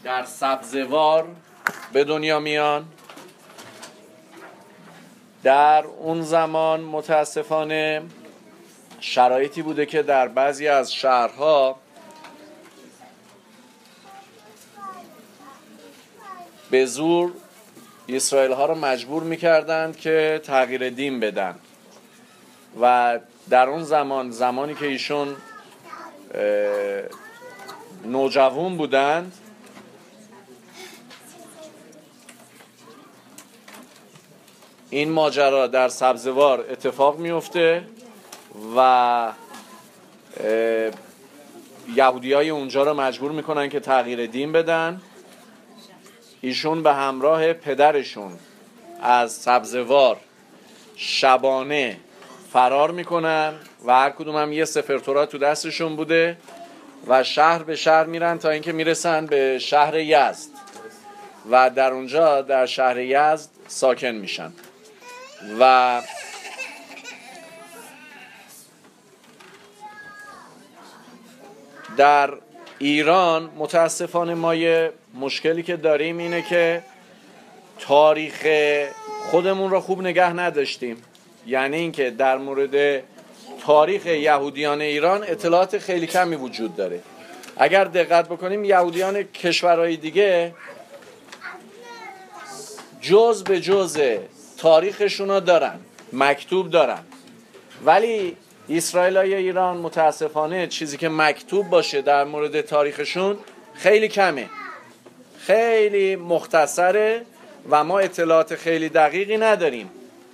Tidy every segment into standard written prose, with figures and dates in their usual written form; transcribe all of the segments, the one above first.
در سبزوار به دنیا میان. در اون زمان متاسفانه شرایطی بوده که در بعضی از شهرها به زور اسرائیل ها رو مجبور میکردند که تغییر دین بدن و در اون زمانی که ایشون نوجوان بودند این ماجرا در سبزوار اتفاق میفته و یهودیای اونجا رو مجبور میکنن که تغییر دین بدن. ایشون به همراه پدرشون از سبزوار شبانه فرار میکنن و هر کدوم هم یه سفر تورات تو دستشون بوده و شهر به شهر میرن تا اینکه میرسن به شهر یزد و در اونجا در شهر یزد ساکن میشن. و در ایران متاسفانه ما یه مشکلی که داریم اینه که تاریخ خودمون رو خوب نگه نداشتیم. یعنی اینکه در مورد تاریخ یهودیان ایران اطلاعات خیلی کمی وجود داره. اگر دقت بکنیم یهودیان کشورهای دیگه جز به جز تاریخشون رو دارن، مکتوب دارن، ولی اسرائیلای ایران متاسفانه چیزی که مکتوب باشه در مورد تاریخشون خیلی کمه، خیلی مختصره و ما اطلاعات خیلی دقیقی نداریم.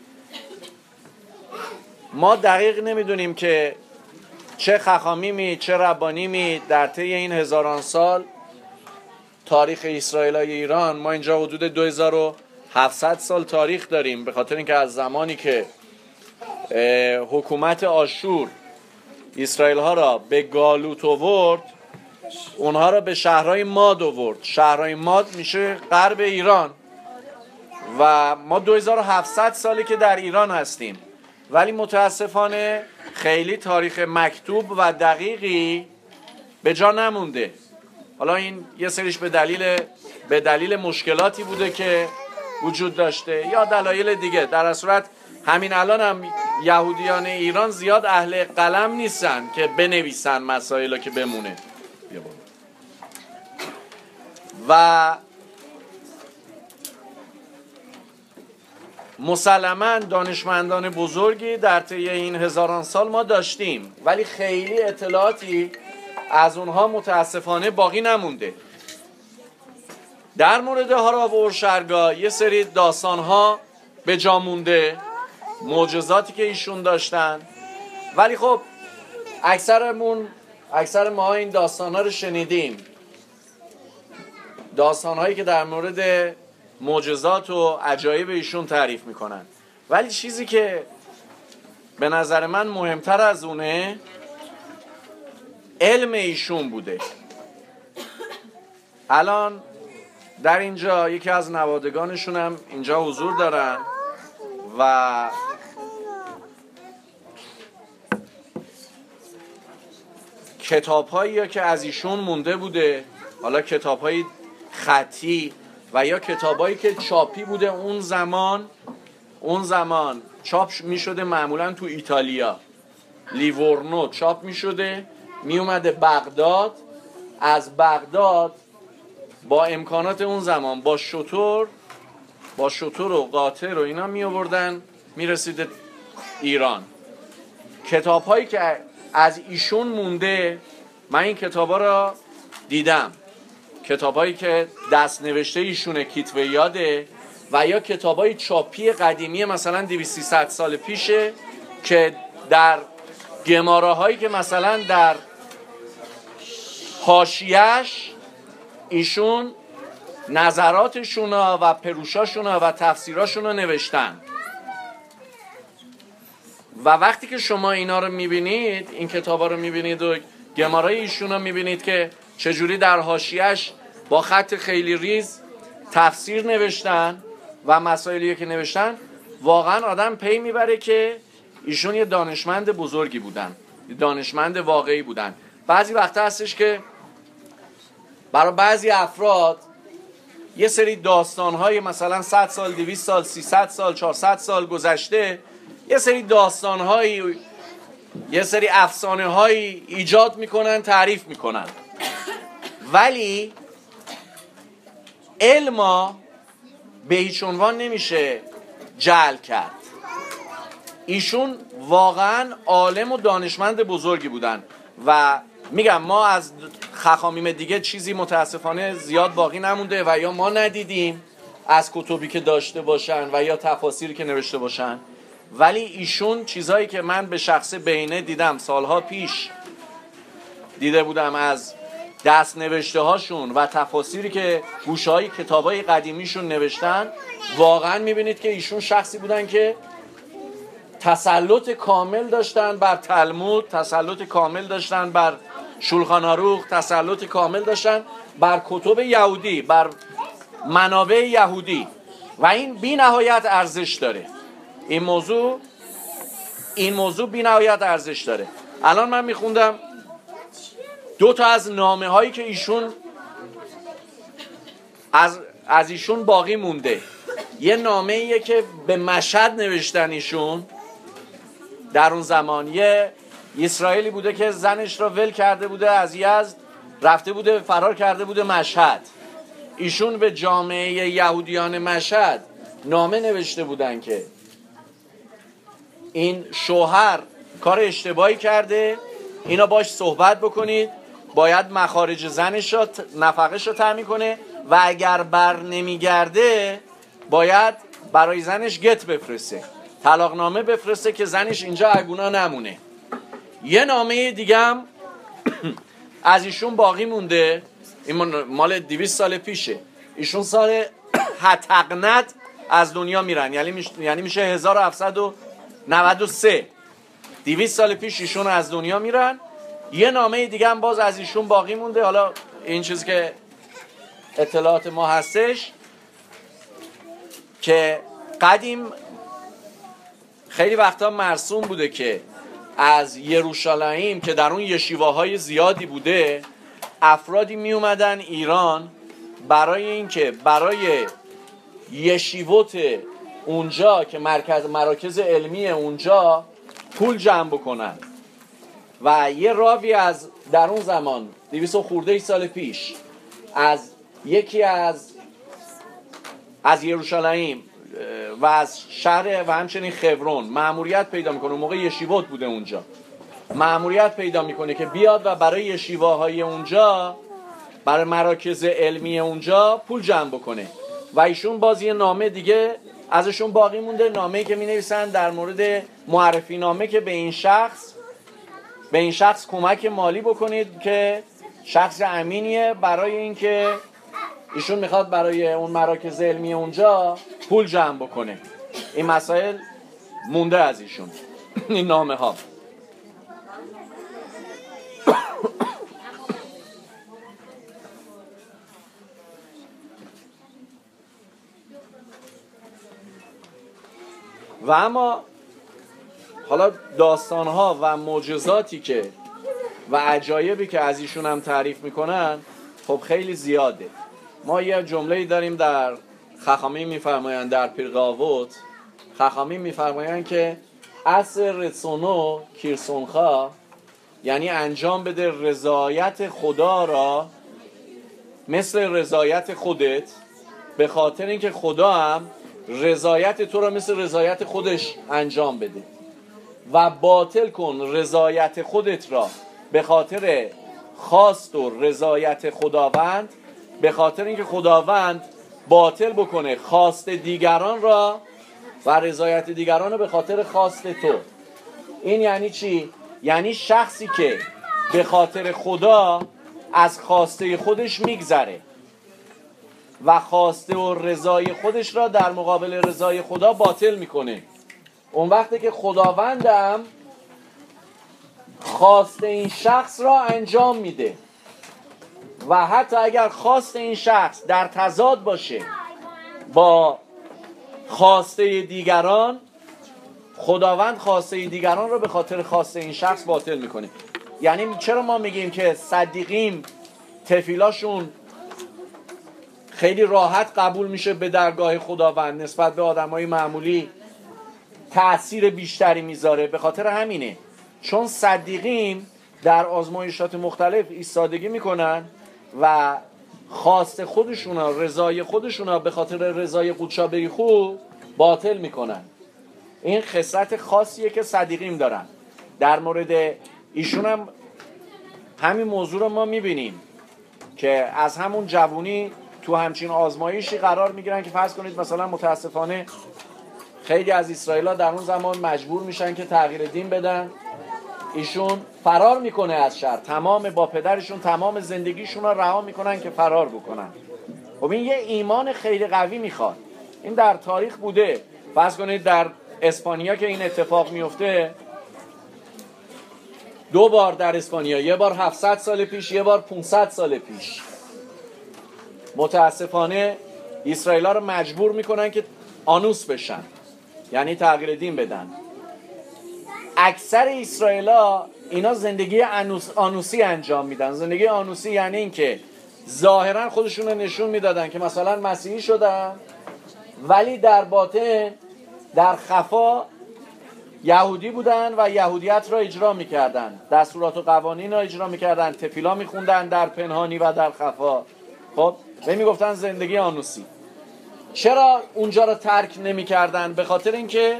ما دقیق نمیدونیم که چه خخامیمی چه ربانیمی در طی این هزاران سال تاریخ اسرائیلای ایران، ما اینجا حدود 2700 سال تاریخ داریم، به خاطر اینکه از زمانی که حکومت آشور اسرائیل ها را به گالوت آورد، اونها را به شهرهای ماد آورد. شهرهای ماد میشه غرب ایران و ما 2700 سالی که در ایران هستیم، ولی متاسفانه خیلی تاریخ مکتوب و دقیقی به جا نمونده. حالا این یه سریش به دلیل مشکلاتی بوده که وجود داشته یا دلایل دیگه. در صورت همین الان هم یهودیان ایران زیاد اهل قلم نیستن که بنویسن مسائل که بمونه. و مسلماً دانشمندان بزرگی در طی این هزاران سال ما داشتیم، ولی خیلی اطلاعاتی از اونها متاسفانه باقی نمونده. در مورد هارا و اورشلگا یه سری داستان‌ها به جا مونده، معجزاتی که ایشون داشتن، ولی خب اکثر ما این داستان‌ها رو شنیدیم، داستان‌هایی که در مورد معجزات و عجایب ایشون تعریف میکنن، ولی چیزی که به نظر من مهمتر از اونه علم ایشون بوده. الان در اینجا یکی از نوادگانشون هم اینجا حضور دارن و کتاب‌هایی که از ایشون مونده بوده، حالا کتاب‌های خطی و یا کتابایی که چاپی بوده اون زمان چاپ می شده معمولا تو ایتالیا، لیورنو چاپ می شده، می اومده بغداد، از بغداد با امکانات اون زمان با شتر و قاطر و اینا می آوردن می رسیده ایران. کتابهایی که از ایشون مونده، من این کتابا را دیدم، کتابایی که دست نوشته ایشونه، کتوه یاده، و یا کتابای چاپی قدیمی مثلا 200-300 سال پیشه که در گماره هایی که مثلا در حاشیه‌اش ایشون نظراتشون و پروشاشون و تفسیراشون رو نوشتن. و وقتی که شما اینا رو میبینید، این کتابا رو میبینید و گماره ایشون رو میبینید که چجوری در حاشیه‌اش با خط خیلی ریز تفسیر نوشتن و مسائلی که نوشتن، واقعا آدم پی میبره که ایشون یه دانشمند بزرگی بودن، یه دانشمند واقعی بودن. بعضی وقتا هستش که برای بعضی افراد یه سری داستان‌های مثلا 100 سال، 200 سال، 300 سال، 400 سال گذشته، یه سری داستان‌هایی، یه سری افسانه‌هایی ایجاد میکنن، تعریف میکنن، ولی علما به هیچ عنوان نمیشه جعل کرد. ایشون واقعا عالم و دانشمند بزرگی بودن و میگم ما از خخامیم دیگه چیزی متاسفانه زیاد باقی نمونده و یا ما ندیدیم از کتبی که داشته باشن و یا تفاسیری که نوشته باشن، ولی ایشون چیزایی که من به شخص بینه دیدم، سالها پیش دیده بودم از دست نوشته هاشون و تفاسیری که گوشه‌های کتابای قدیمیشون نوشتن، واقعا میبینید که ایشون شخصی بودن که تسلط کامل داشتن بر تلمود، تسلط کامل داشتن بر شولخان آروخ، تسلط کامل داشتن بر کتب یهودی، بر منابع یهودی و این بی نهایت ارزش داره. این موضوع بی نهایت ارزش داره. الان من میخوندم 2 تا از نامه هایی که ایشون از ایشون باقی مونده. یه نامه ایه که به مشهد نوشتن ایشون در اون زمان. یه اسرائیلی بوده که زنش را ول کرده بوده از یزد، رفته بوده فرار کرده بوده مشهد. ایشون به جامعه یهودیان مشهد نامه نوشته بودن که این شوهر کار اشتباهی کرده، اینا باش صحبت بکنید، باید مخارج زنش را، نفقش را تامین کنه و اگر بر نمیگرده باید برای زنش گت بفرسته، طلاقنامه بفرسته که زنش اینجا عگونا نمونه. یه نامه دیگه هم از ایشون باقی مونده، این مال 200 سال پیشه. ایشون سال حتقنت از دنیا میرن، یعنی میشه 1793. 200 سال پیش ایشون از دنیا میرن. یه نامه دیگه هم باز از ایشون باقی مونده. حالا این چیزی که اطلاعات ما هستش که قدیم خیلی وقتا مرسوم بوده که از یروشلایم که در اون یشیواهای زیادی بوده، افرادی می اومدن ایران برای اینکه برای یشیوت اونجا که مراکز علمی اونجا پول جمع بکنن. و یه راوی از در اون زمان 200 خورده سال پیش از یکی از یروشلایم و از شهر و همچنین خبرون مأموریت پیدا میکنه. اون موقع یشیوت بوده اونجا، مأموریت پیدا میکنه که بیاد و برای یشیواهای اونجا، برای مراکز علمی اونجا پول جمع بکنه. و ایشون باز یه نامه دیگه ازشون باقی مونده، نامه‌ای که می‌نویسن در مورد معرفی نامه که به این شخص کمک مالی بکنید که شخص امینیه، برای اینکه ایشون میخواد برای اون مراکز علمی اونجا پول جمع بکنه. این مسائل مونده از ایشون، این نامه ها. و اما حالا داستانها و معجزاتی که و عجایبی که از ایشون هم تعریف میکنن خب خیلی زیاده. ما یه جمله‌ای داریم در خخامیم میفرمایند، در پیرقاوت خخامیم میفرمایند که اصر رسونو کیرسونخا، یعنی انجام بده رضایت خدا را مثل رضایت خودت، به خاطر اینکه خدا هم رضایت تو را مثل رضایت خودش انجام بده. و باطل کن رضایت خودت را به خاطر خواست و رضایت خداوند، به خاطر اینکه خداوند باطل بکنه خواست دیگران را و رضایت دیگران را به خاطر خواست تو. این یعنی چی؟ یعنی شخصی که به خاطر خدا از خواسته خودش میگذره و خواسته و رضای خودش را در مقابل رضای خدا باطل میکنه، اون وقتی که خداوندم خواست این شخص را انجام میده و حتی اگر خواست این شخص در تضاد باشه با خواسته دیگران، خداوند خواسته دیگران را به خاطر خواسته این شخص باطل میکنه. یعنی چرا ما میگیم که صدیقین تفیلاشون خیلی راحت قبول میشه به درگاه خداوند، نسبت به آدمای معمولی تأثیر بیشتری میذاره. به خاطر همینه، چون صدیقین در آزمایشات مختلف ایستادگی میکنن و خواست خودشونا، رضای خودشونا به خاطر رضای قودشا بریخو باطل میکنن. این خصلت خاصیه که صدیقین دارن. در مورد ایشون هم همین موضوع رو ما میبینیم که از همون جوونی تو همچین آزمایشی قرار میگیرن که فرض کنید مثلا متاسفانه خیلی از اسرائیل‌ها در اون زمان مجبور میشن که تغییر دین بدن. ایشون فرار میکنه از شهر، با پدرشون تمام زندگیشون رو رها میکنن که فرار بکنن. خب این یه ایمان خیلی قوی میخواد. این در تاریخ بوده. فرض کنید در اسپانیا که این اتفاق میفته، 2 بار در اسپانیا، یه بار 700 سال پیش، یه بار 500 سال پیش، متاسفانه اسرائیل‌ها رو مجبور میکنن که آنوس بشن، یعنی تغییر دین بدن. اکثر اسرائیل‌ها اینا زندگی آنوسی انجام میدن. زندگی آنوسی یعنی این که ظاهرا خودشون رو نشون میدادن که مثلا مسیحی شدن، ولی در باطن در خفا یهودی بودن و یهودیت را اجرا میکردن، دستورات و قوانین را اجرا میکردن، تفیلا میخوندن در پنهانی و در خفا. خب به میگفتن زندگی آنوسی. چرا اونجا را ترک نمیکردن؟ به خاطر اینکه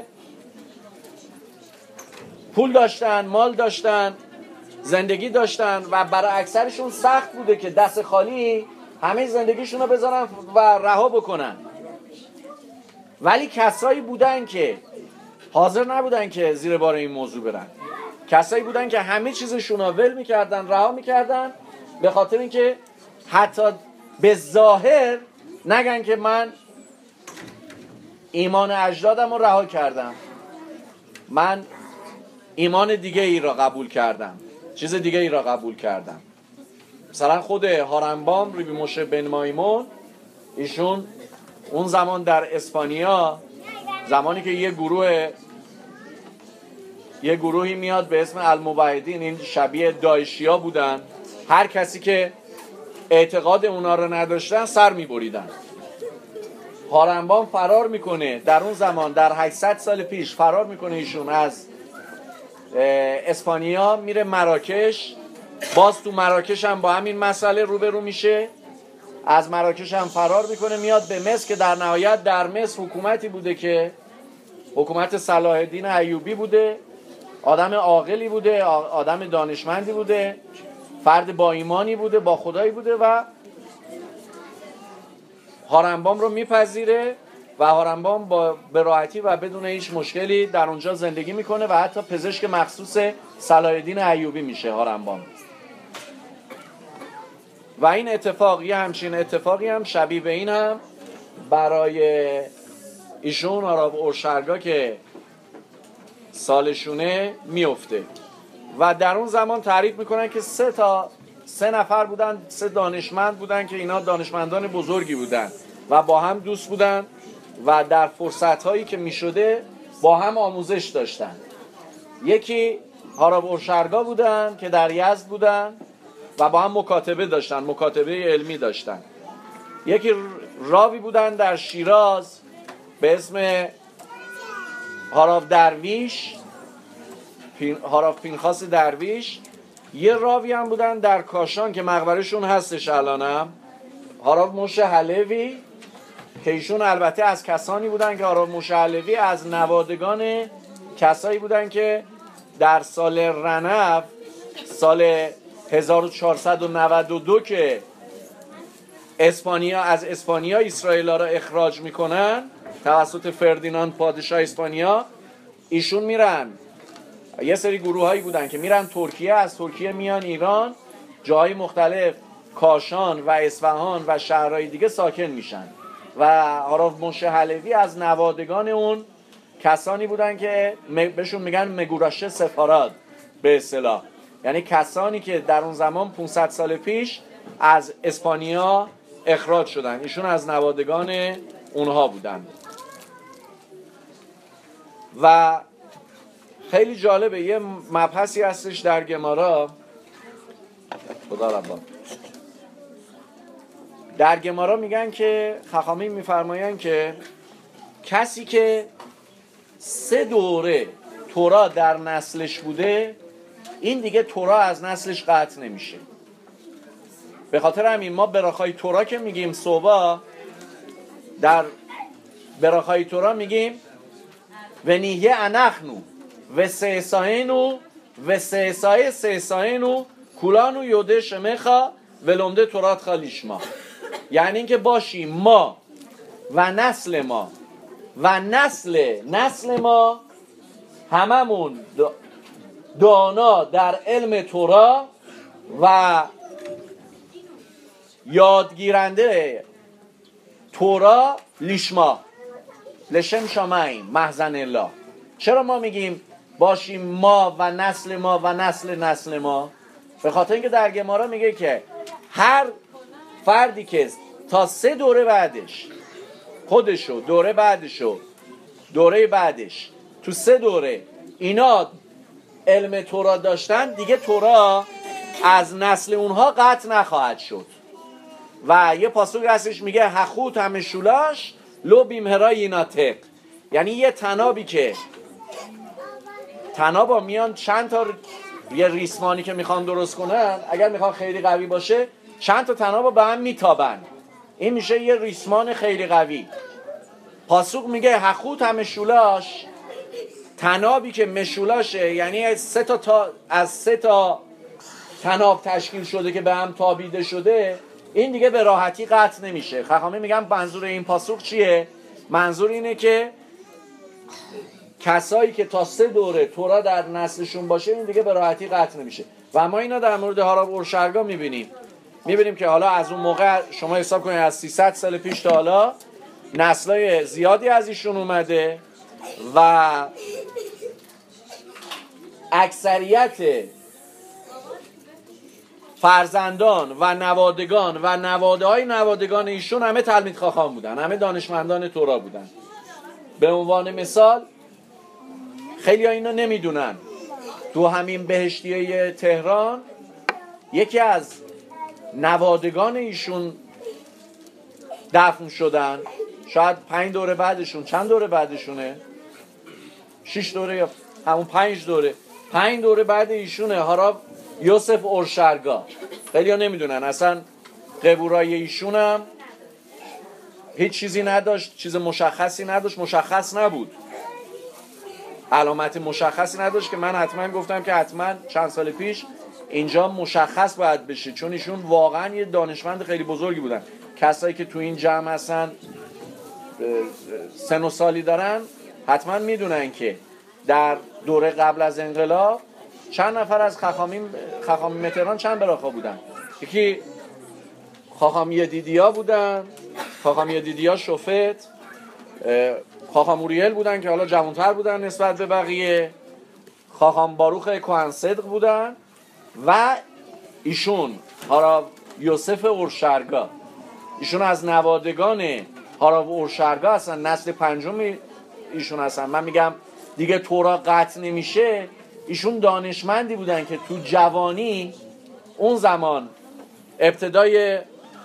پول داشتن، مال داشتن، زندگی داشتن و برای اکثرشون سخت بوده که دست خالی همه زندگیشون رو بذارن و رها بکنن. ولی کسایی بودن که حاضر نبودن که زیر بار این موضوع برن. کسایی بودن که همه چیزشون رو ول میکردن، رها میکردن، به خاطر اینکه حتی به ظاهر نگن که من ایمان اجدادم رو رها کردم، من ایمان دیگه ای را قبول کردم، چیز دیگه ای را قبول کردم. مثلا خود هارنبام، ریبی موشه بن مایمون، ایشون اون زمان در اسپانیا، زمانی که یه گروهی میاد به اسم الموحدین، این شبیه داعشیا بودن، هر کسی که اعتقاد اونا رو نداشتن سر میبریدن. هارنبام فرار میکنه در اون زمان، در 800 سال پیش فرار میکنه ایشون از اسپانیا، میره مراکش. باز تو مراکش هم با همین مسئله روبرو میشه. از مراکش هم فرار میکنه میاد به مصر، که در نهایت در مصر حکومتی بوده که حکومت صلاح الدین ایوبی بوده. آدم عاقلی بوده، آدم دانشمندی بوده، فرد با ایمانی بوده، با خدایی بوده و هارنبام رو میپذیره و هارنبام به راحتی و بدون هیچ مشکلی در اونجا زندگی میکنه و حتی پزشک مخصوص صلاح الدین ایوبی میشه هارنبام. و این اتفاق، یه همچین اتفاقی هم شبیه به این هم برای ایشون آراب اورشلگا که سالشونه میفته. و در اون زمان تعریف میکنن که 3 نفر بودن، 3 دانشمند بودن که اینا دانشمندان بزرگی بودن و با هم دوست بودن و در فرصت‌هایی که میشده با هم آموزش داشتن. یکی آراب اورشلگا بودن که در یزد بودن و با هم مکاتبه داشتن، مکاتبه علمی داشتن. یکی راوی بودن در شیراز به اسم هاراف درویش، هاراف پینخاس درویش. یه راوی هم بودن در کاشان که مقبرشون هستش الانم، هاراف موشه حلوی، که ایشون البته از کسانی بودن که هاراف موشه حلوی از نوادگان کسایی بودن که در سال رنف، سال 1492 که از اسپانیا اسرائیل‌ها را اخراج میکنن توسط فردیناند پادشاه اسپانیا، ایشون میرن، یه سری گروه هایی بودن که میرن ترکیه، از ترکیه میان ایران، جاهای مختلف، کاشان و اصفهان و شهرهای دیگه ساکن میشن و هاراف موشه حلوی از نوادگان اون کسانی بودن که بهشون میگن مگوراشه سفاراد به اصطلاح، یعنی کسانی که در اون زمان 500 سال پیش از اسپانیا اخراج شدن. ایشون از نوادگان اونها بودن. و خیلی جالبه، یه مبحثی هستش در گمارا، خدا ربا، در گمارا میگن که خخامی میفرماین که کسی که 3 دوره تورا در نسلش بوده، این دیگه تورا از نسلش قطع نمیشه. به خاطر همین ما براخای تورا که میگیم صبح، در براخای تورا میگیم و نیه انخنو و سهساینو و سهساینو کولانو یوده شمخا و لمده تورات خالیشما. یعنی اینکه باشیم ما و نسل ما و نسل ما هممون دانا در علم تورا و یادگیرنده تورا لیشما لشم شامعیم محزن الله. چرا ما میگیم باشیم ما و نسل ما و نسل ما؟ به خاطر اینکه در گمارا میگه که هر فردی که تا 3 دوره بعدش خودشو، دوره بعدش تو 3 دوره اینا علم تورا داشتن، دیگه تورا از نسل اونها قطع نخواهد شد. و یه پاسوک هستش میگه هخوت همه شولاش لو بیمهرای ایناتق. یعنی یه تنابی که تنابا میان چند تا یه ریسمانی که میخوان درست کنن، اگر میخوان خیلی قوی باشه چند تا تنابا به هم میتابن، این میشه یه ریسمان خیلی قوی. پاسوک میگه هخوت همه شولاش، تنابی که مشولاشه یعنی از 3 تا تناب تشکیل شده که به هم تابیده شده، این دیگه به راحتی قطع نمیشه. خخامی میگم منظور این پاسوک چیه؟ منظور اینه که کسایی که تا 3 دوره تورا در نسلشون باشه این دیگه به راحتی قطع نمیشه. و ما اینا در مورد هاراب اورشلگا میبینیم که حالا از اون موقع شما حساب کنید از 300 سال پیش تا حالا نسلای زیادی از ایشون اومده و اکثریت فرزندان و نوادگان و نواده‌های نوادگان ایشون همه تلمید خاخام بودن، همه دانشمندان تورا بودن. به عنوان مثال خیلی ها اینا نمیدونن، تو همین بهشتیه تهران یکی از نوادگان ایشون دفن شدن، شاید 5 دوره بعدشون، چند دوره بعدشونه، 6 دوره یا همون 5 دوره بعد ایشونه هاراب یوسف اورشلگا. خیلی ها نمیدونن اصلا قبورای ایشون هم هیچ چیزی نداشت، چیز مشخصی نداشت، مشخص نبود، علامت مشخصی نداشت که من حتما گفتم که حتما چند سال پیش اینجا مشخص باید بشه، چون ایشون واقعا یه دانشمند خیلی بزرگی بودن. کسایی که تو این جمع هستن سن و سالی دارن حتما میدونن که در دوره قبل از انقلاب چند نفر از خخامی تهران چند براخا بودن. یکی خاخامی دیدیا بودن، خاخامی دیدیا شفت، خاخام اوریل بودن که حالا جوانتر بودن نسبت به بقیه، خاخام باروخ کهن صدق بودن و ایشون هاراب یوسف اورشلگا. ایشون از نوادگان هاراب اورشلگا هستن، نسل 5 ایشون هستن. من میگم دیگه تورا قطع نمیشه. ایشون دانشمندی بودن که تو جوانی اون زمان ابتدای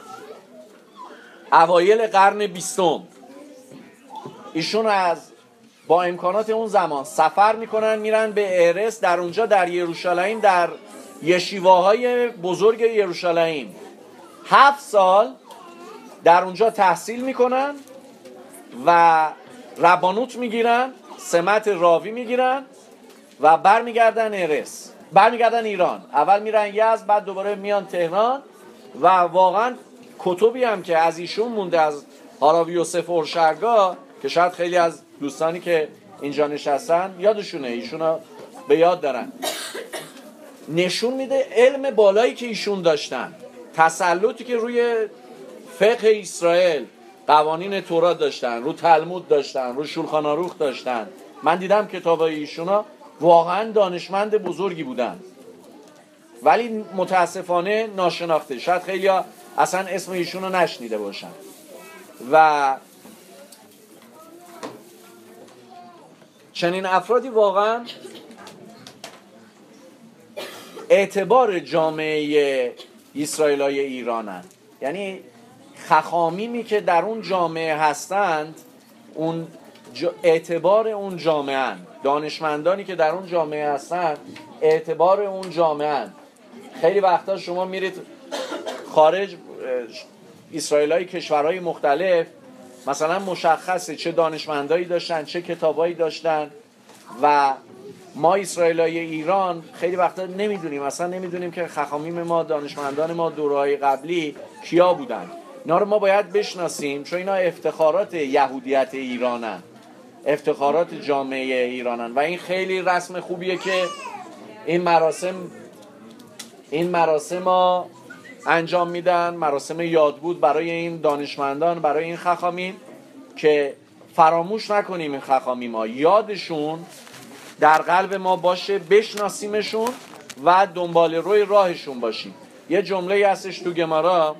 اوایل قرن 20 ایشون با امکانات اون زمان سفر میکنن، میرن به ارس، در اونجا در یروشلایم در یشیواهای بزرگ یروشلایم 7 سال در اونجا تحصیل میکنن و ربانوت میگیرن، سمت راوی میگیرن و برمیگردن ایران. اول میرن یزد، بعد دوباره میان تهران و واقعا کتبی هم که از ایشون مونده از هاراب یوسف اورشلگا که شاید خیلی از دوستانی که اینجا نشستن یادشونه، ایشونا به یاد دارن، نشون میده علم بالایی که ایشون داشتن، تسلطی که روی فقه اسرائیل، قوانین تورا داشتن، رو تلمود داشتن، رو شولخان آروخ داشتن. من دیدم کتابای ایشونا، واقعا دانشمند بزرگی بودن ولی متاسفانه ناشناخته. شاید خیلی اصلا اسم ایشونو نشنیده باشن. و چنین افرادی واقعا اعتبار جامعه اسرائیلای ایرانن. یعنی خخامیمی که در اون جامعه هستند اون اعتبار اون جامعه، دانشمندانی که در اون جامعه هستند اعتبار اون جامعه. خیلی وقتا شما میرید خارج، اسرائیلای کشورهای مختلف مثلا مشخصه چه دانشمندایی داشتن چه کتابایی داشتن و ما اسرائیلای ایران خیلی وقتا نمیدونیم، اصلا نمیدونیم که خخامیم ما، دانشمندان ما دورهای قبلی کیا بودن. اینا رو ما باید بشناسیم چون اینا افتخارات یهودیت ایرانن، افتخارات جامعه ایرانن و این خیلی رسم خوبیه که این مراسم ها انجام میدن، مراسم یادبود برای این دانشمندان، برای این خخامیم که فراموش نکنیم این خخامیم ها، یادشون در قلب ما باشه، بشناسیمشون و دنبال روی راهشون باشیم. یه جمله هستش تو گمارا،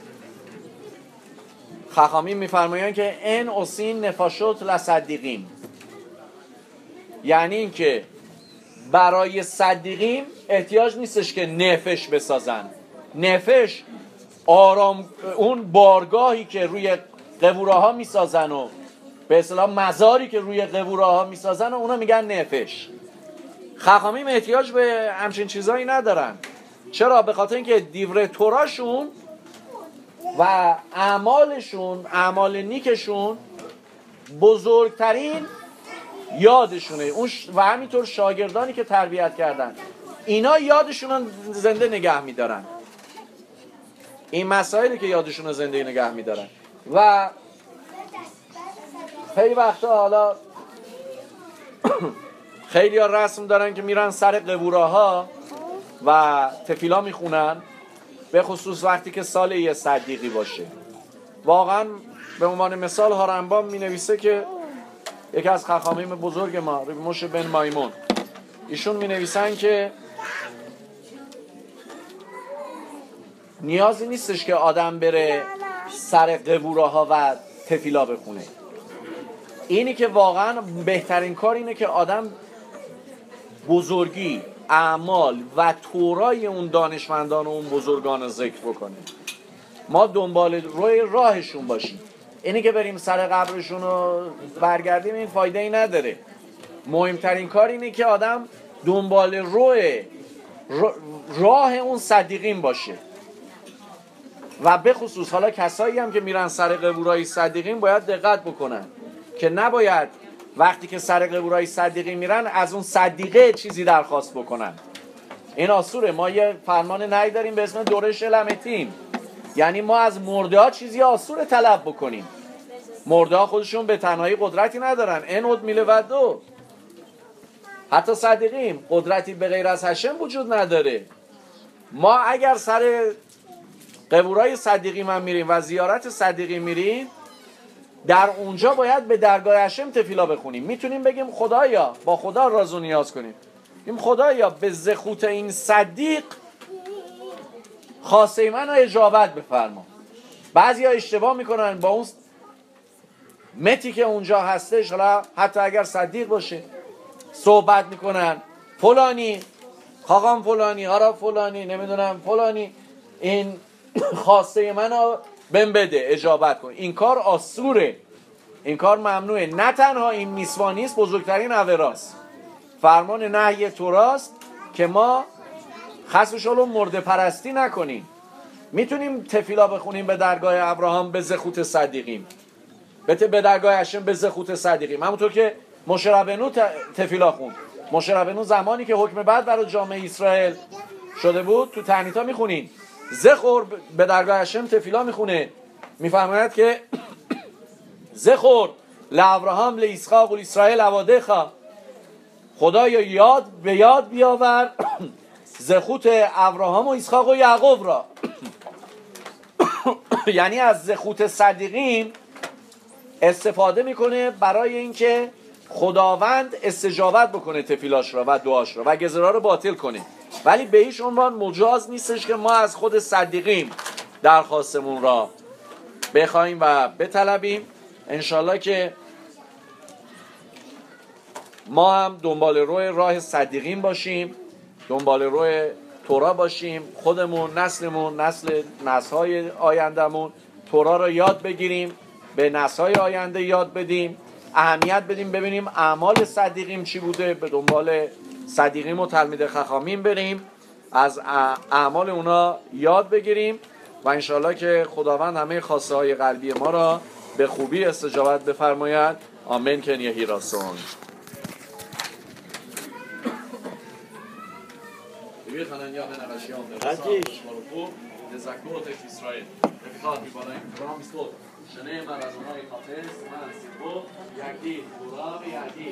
خخامیم میفرمایند که ان اوسین نفاشوت لصدیقیم، یعنی این که برای صدیقیم احتیاج نیستش که نفش بسازن. نفش آرام، اون بارگاهی که روی قبوره ها میسازن و به اصطلاح مزاری که روی قبوره ها میسازن و اونا میگن نفش. خخامیم احتیاج به همچین چیزایی ندارن. چرا؟ به خاطر اینکه دیور توراشون و اعمالشون، اعمال نیکشون بزرگترین یادشونه، اون و همینطور شاگردانی که تربیت کردن اینا یادشون زنده نگه میدارن، این مسائلی که یادشون زنده نگه میدارن. و خیلی وقتا حالا خیلی ها رسم دارن که میرن سر قبوره ها و تفیلا میخونن، به خصوص وقتی که سال یه صدیقی باشه. واقعا به عنوان مثال هارنبام می نویسه که یکی از خخامیم بزرگ ما ربی موشه بن مایمون، ایشون می نویسن که نیازی نیستش که آدم بره سر قبوره ها و تفیلا بخونه. اینی که واقعا بهترین کار اینه که آدم بزرگی، اعمال و تورای اون دانشمندان و اون بزرگان ذکر بکنه، ما دنبال روی راهشون باشیم. اینی که بریم سر قبرشون رو برگردیم این فایده ای نداره. مهمترین کار اینه که آدم دنبال روی راه اون صدیقین باشه. و به خصوص حالا کسایی هم که میرن سر قبورای صدیقین باید دقت بکنن که نباید وقتی که سر قبورای صدیقین میرن از اون صدیقه چیزی درخواست بکنن. این آسوره. ما یه فرمان نهی داریم به اسم دوره شلمتین، یعنی ما از مرده ها چیزی آسوره طلب بکنیم. مرده ها خودشون به تنهایی قدرتی ندارن، انود میله و دو، حتی صدیقیم قدرتی به غیر از هشم وجود نداره. ما اگر سر قبورای صدیقی من میریم و زیارت صدیقی میریم، در اونجا باید به درگاه هشم تفیلا بخونیم. میتونیم بگیم خدایا، با خدا راز و نیاز کنیم، بگیم خدایا به زخوت این صدیق خواسته من رو اجابت بفرما. بعضی ها اشتباه میکنن با اون متی که اونجا هستش، حالا حتی اگر صدیق باشه، صحبت میکنن فلانی خاقام فلانی آرا فلانی نمیدونم فلانی این خواسته منو بهم بده، اجابت کن. این کار آسوره، این کار ممنوعه. نه تنها این میسوانیست، بزرگترین عوراست. فرمان نهی توراست که ما خصوصا مرده پرستی نکنیم. میتونیم تفیلا بخونیم به درگاه ابراهام به زخوت صدیقیم، به درگاه هشم به زخوت صدیقیم، همونطور که موشه ربنو تفیلا خوند. موشه ربنو زمانی که حکم بعد برای جامعه اسرائیل شده بود تو تعنیتا میخونین زخور به درگاه هشم تفیلا میخونه، میفرماید که زخور لابراهام لاسحاق و اسرائیل عوادخا، خدایا یاد به یاد بیاور زخوت ابراهام و اسحاق و یعقوب را. یعنی از زخوت صدیقین استفاده میکنه برای اینکه خداوند استجابت بکنه تفیلاش را و دعاش را و گزرها رو باطل کنه. ولی به هیچ عنوان مجاز نیستش که ما از خود صدیقین درخواستمون را بخوایم و بطلبیم. انشالله که ما هم دنبال روی راه صدیقین باشیم، دنبال روی تورا باشیم، خودمون، نسلمون، نسل‌های آیندمون، تورا رو یاد بگیریم، به نسل‌های آینده یاد بدیم، اهمیت بدیم، ببینیم اعمال صدیقیم چی بوده، به دنبال صدیقیم و تلمید خخامیم بریم، از اعمال اونا یاد بگیریم و انشالله که خداوند همه خواسته های قلبی ما را به خوبی استجابت بفرماید. آمین کن یهی راسون. Wir können ja eine Nation der Zakot Israel. Eftat bibalay Ram istot. Shne marazonay khates man sibot yaki Torah yaki